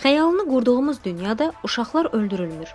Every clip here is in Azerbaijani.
Xəyalını qurduğumuz dünyada uşaqlar öldürülmür.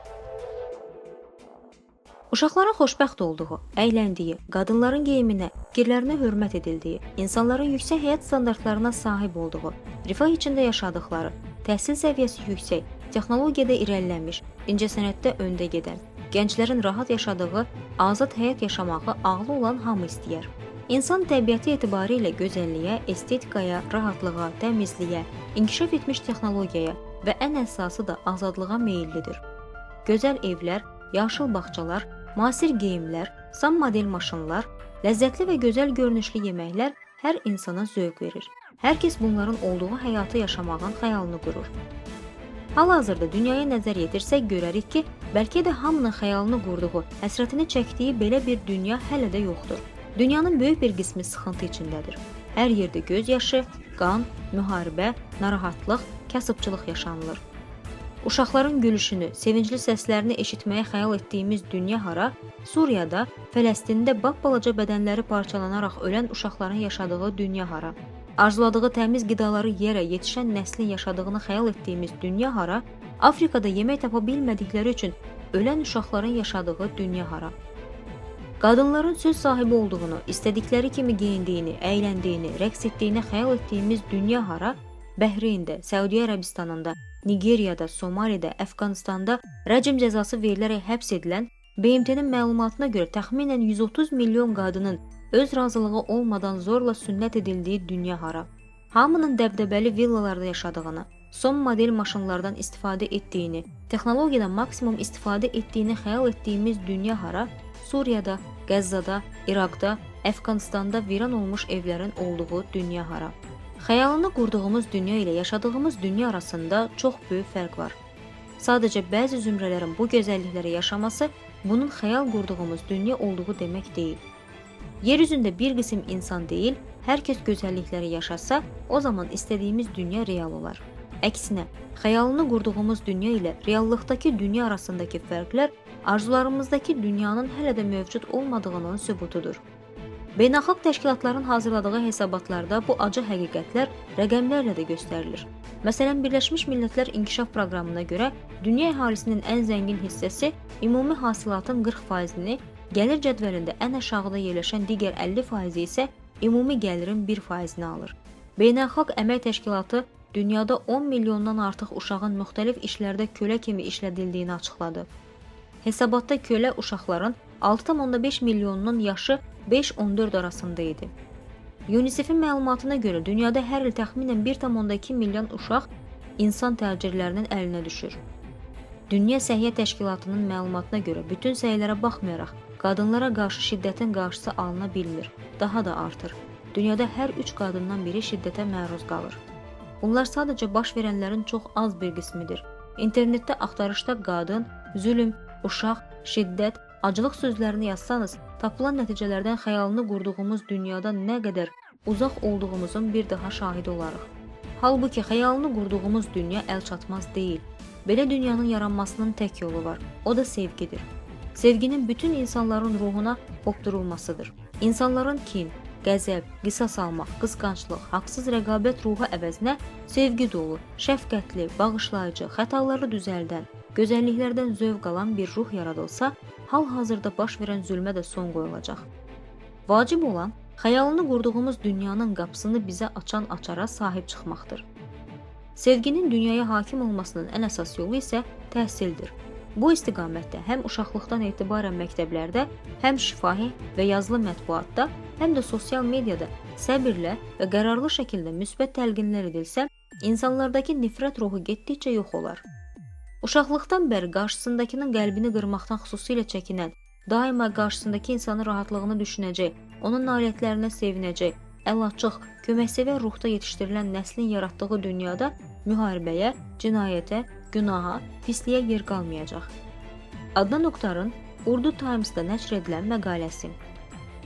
Uşaqların xoşbəxt olduğu, əyləndiyi, qadınların geyiminə, fikirlərinə hörmət edildiyi, insanların yüksək həyat standartlarına sahib olduğu, rifah içində yaşadıkları, təhsil səviyyəsi yüksək, texnologiyada irəlilənmiş, incəsənətdə öndə gedən, gənclərin rahat yaşadığı, azad həyat yaşamağı ağlı olan hamı istəyər. İnsan təbiəti etibarilə gözəlliyə, estetikaya, rahatlığa, təmizliyə, inkişaf etmiş texnologiyaya və ən əsası da azadlığa meyillidir. Gözəl evlər, yaşıl bağçalar, müasir geyimlər, sam model maşınlar, ləzzətli və gözəl görünüşlü yeməklər hər insana zövq verir. Hər kəs bunların olduğu həyatı yaşamağın xəyalını qurur. Hal-hazırda dünyaya nəzər yetirsək görərik ki, bəlkə də hamının xəyalını qurduğu, həsrətini çəkdiyi belə bir dünya hələ də yoxdur. Dünyanın böyük bir qismi sıxıntı içindədir. Hər yerdə gözyaşı, qan, müharibə, narahatlıq, kasıbçılıq yaşanılır. Uşaqların gülüşünü, sevincli səslərini eşitməyə xəyal etdiyimiz dünya hara? Suriyada, Fələstində balaca bədənləri parçalanaraq ölən uşaqların yaşadığı dünya hara? Arzuladığı təmiz qidaları yerə yetişən nəslin yaşadığını xəyal etdiyimiz dünya hara? Afrikada yemək tapa bilmədikləri üçün ölən uşaqların yaşadığı dünya hara? Qadınların söz sahibi olduğunu, istədikləri kimi geyindiyini, əyləndiyini, rəqs etdiyini xəyal etdiyimiz dünya hara? Bəhreyndə, Səudiyyə Ərəbistanında, Nigeriyada, Somalidə, Əfqanistanda rəcm cəzası verilərək həbs edilən, BMT-nin məlumatına görə təxminən 130 milyon qadının öz razılığı olmadan zorla sünnət edildiyi dünya hara? Hamının dəbdəbəli villalarda yaşadığını, son model maşınlardan istifadə etdiyini, texnologiyadan maksimum istifadə etdiyini xəyal etdiyimiz dünya hara? Suriyada, Qəzzada, İraqda, Əfqanistanda viran olmuş evlərin olduğu dünya hara? Xəyalını qurduğumuz dünya ilə yaşadığımız dünya arasında çox böyük fərq var. Sadəcə bəzi zümrələrin bu gözəllikləri yaşaması bunun xəyal qurduğumuz dünya olduğu demək deyil. Yer üzündə bir qism insan deyil, hər kəs gözəllikləri yaşasa, o zaman istədiyimiz dünya real olar. Əksinə, xəyalını qurduğumuz dünya ilə reallıqdakı dünya arasındakı fərqlər arzularımızdakı dünyanın hələ də mövcud olmadığının sübutudur. Beynəlxalq təşkilatların hazırladığı hesabatlarda bu acı həqiqətlər rəqəmlərlə də göstərilir. Məsələn, Birləşmiş Millətlər İnkişaf Proqramına görə dünya əhalisinin ən zəngin hissəsi ümumi hasilatın 40%-ni, gəlir cədvəlində ən aşağıda yerləşən digər 50%-i isə ümumi gəlirin 1%-ni alır. Beynəlxalq Əmək Təşkilatı dünyada 10 milyondan artıq uşağın müxtəlif işlərdə kölə kimi işlədildiyini açıqladı. Hesabatda kölə uşaqların 6,5 milyonunun yaşı 5-14 arasında idi. UNICEF-in məlumatına görə dünyada hər il təxminən 1,2 milyon uşaq insan təcirlərinin əlinə düşür. Dünya Səhiyyə Təşkilatının məlumatına görə bütün səylərə baxmayaraq qadınlara qarşı şiddətin qarşısı alına bilmir, daha da artır. Dünyada hər 3 qadından biri şiddətə məruz qalır. Bunlar sadəcə baş verənlərin çox az bir qismidir. İnternetdə axtarışda qadın, zülm, uşaq, şiddət, acılıq sözlərini yazsanız, tapılan nəticələrdən xəyalını qurduğumuz dünyada nə qədər uzaq olduğumuzun bir daha şahidi olarıq. Halbuki xəyalını qurduğumuz dünya əlçatmaz deyil. Belə dünyanın yaranmasının tək yolu var, o da sevgidir. Sevginin bütün insanların ruhuna hopdurulmasıdır. İnsanların kin, qəzəb, qisas almaq, qısqanclıq, haqsız rəqabət ruhu əvəzinə sevgi dolu, şəfqətli, bağışlayıcı, xətaları düzəldən, gözəlliklərdən zövq alan bir ruh yaradılsa, hal-hazırda baş verən zülmə də son qoyulacaq. Vacib olan, xəyalını qurduğumuz dünyanın qapısını bizə açan açara sahib çıxmaqdır. Sevginin dünyaya hakim olmasının ən əsas yolu isə təhsildir. Bu istiqamətdə həm uşaqlıqdan etibarən məktəblərdə, həm şifahi və yazılı mətbuatda, həm də sosial mediada səbirlə və qərarlı şəkildə müsbət təlqinlər edilsə, insanlardakı nifrət ruhu getdikcə yox olar. Uşaqlıqdan bəri qarşısındakının qəlbini qırmaqdan xüsusilə çəkinən, daima qarşısındakı insanın rahatlığını düşünəcək, onun nailiyyətlərinə sevinəcək, əl-açıq, köməksevər ruhda yetişdirilən nəslin yaratdığı dünyada müharibəyə, cinayətə, günaha, pisliyə yer qalmayacaq. Adnan Oktarın Urdu Times'da nəşr edilən məqaləsi.